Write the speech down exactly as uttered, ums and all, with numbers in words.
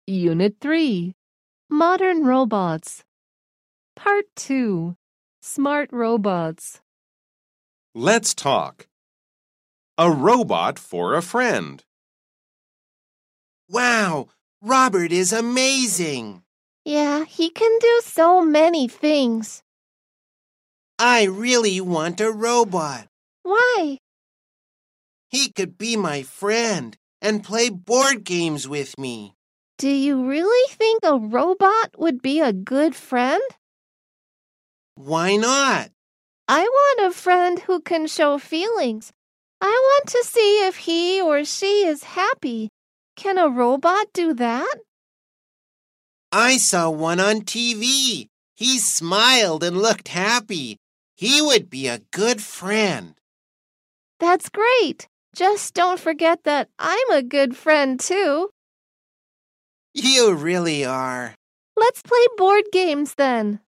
Unit three, Modern Robots. Part two, Smart Robots. Let's talk. A robot for a friend. Wow, Robert is amazing. Yeah, he can do so many things. I really want a robot. Why? He could be my friend and play board games with me. Do you really think a robot would be a good friend? Why not? I want a friend who can show feelings. I want to see if he or she is happy. Can a robot do that? I saw one on T V. He smiled and looked happy. He would be a good friend. That's great. Just don't forget that I'm a good friend too. You really are. Let's play board games then.